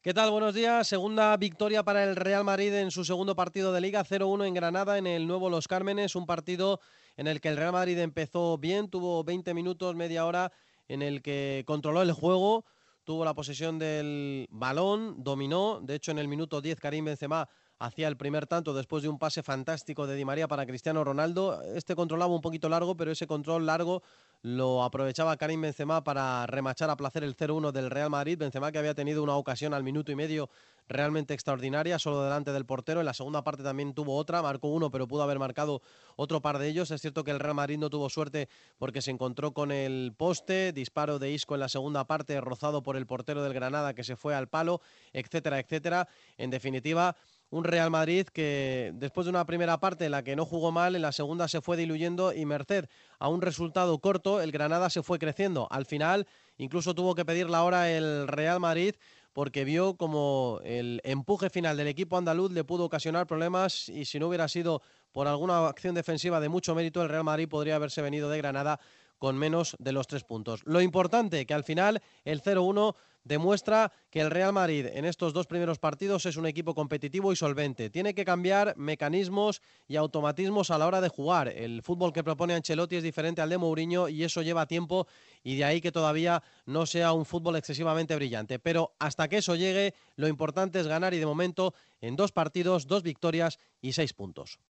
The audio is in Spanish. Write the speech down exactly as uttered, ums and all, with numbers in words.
¿Qué tal? Buenos días. Segunda victoria para el Real Madrid en su segundo partido de Liga, cero uno en Granada, en el nuevo Los Cármenes, un partido en el que el Real Madrid empezó bien, tuvo veinte minutos, media hora, en el que controló el juego, tuvo la posesión del balón, dominó. De hecho, en el minuto diez Karim Benzema hacía el primer tanto después de un pase fantástico de Di María para Cristiano Ronaldo. Este controlaba un poquito largo, pero ese control largo lo aprovechaba Karim Benzema para remachar a placer el cero uno del Real Madrid. Benzema, que había tenido una ocasión al minuto y medio realmente extraordinaria, solo delante del portero. En la segunda parte también tuvo otra, marcó uno, pero pudo haber marcado otro par de ellos. Es cierto que el Real Madrid no tuvo suerte porque se encontró con el poste, disparo de Isco en la segunda parte, rozado por el portero del Granada que se fue al palo, etcétera, etcétera. En definitiva, un Real Madrid que después de una primera parte en la que no jugó mal, en la segunda se fue diluyendo y merced a un resultado corto, el Granada se fue creciendo. Al final incluso tuvo que pedir la hora el Real Madrid porque vio como el empuje final del equipo andaluz le pudo ocasionar problemas y si no hubiera sido por alguna acción defensiva de mucho mérito, el Real Madrid podría haberse venido de Granada con menos de los tres puntos. Lo importante que al final el cero uno demuestra que el Real Madrid en estos dos primeros partidos es un equipo competitivo y solvente. Tiene que cambiar mecanismos y automatismos a la hora de jugar. El fútbol que propone Ancelotti es diferente al de Mourinho y eso lleva tiempo y de ahí que todavía no sea un fútbol excesivamente brillante. Pero hasta que eso llegue, lo importante es ganar y de momento en dos partidos, dos victorias y seis puntos.